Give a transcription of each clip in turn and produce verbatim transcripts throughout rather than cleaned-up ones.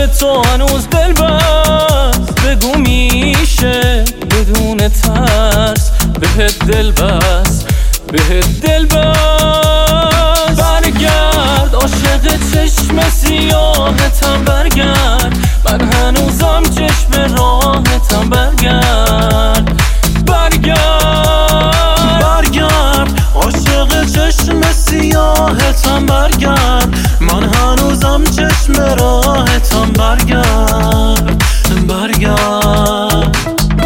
قلب تو هنوز دل بست، بگو میشه بدون ترس بهت دل بست، بهت دل بست. برگرد عاشق چشم سیاهتم، برگرد من هنوزم چشم راهتم، برگرد برگرد برگرد عاشق چشم سیاهتم، برگرد من هنوزم چشم راهتم، برگرد برگرد.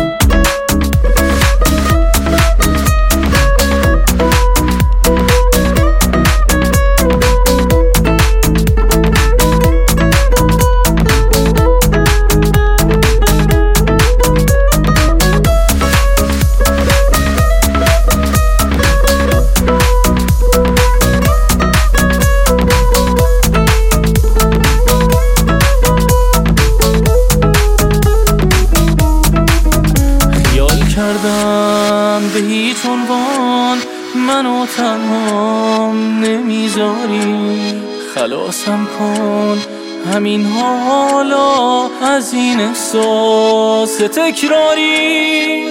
کردم به هیچ عنوان منو تنها نمیذاری، خلاصم کن همین حالا از این احساس تکراری.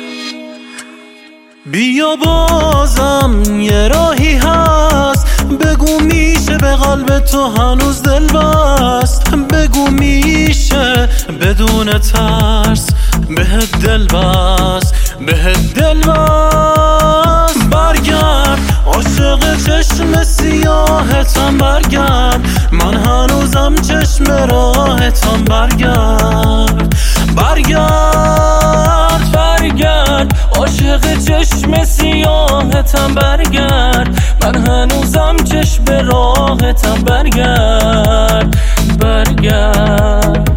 بیا بازم یه راهی هست، بگو میشه به قلب تو هنوز دل بست، بگو میشه بدون ترس بهت دل بست، بهت دل بست. برگرد عاشق چشم سیاهتم، برگرد من هنوزم چشم راهتم، برگرد برگرد برگرد عاشق چشم سیاهتم، برگرد من هنوزم چشم راهتم، برگرد برگرد.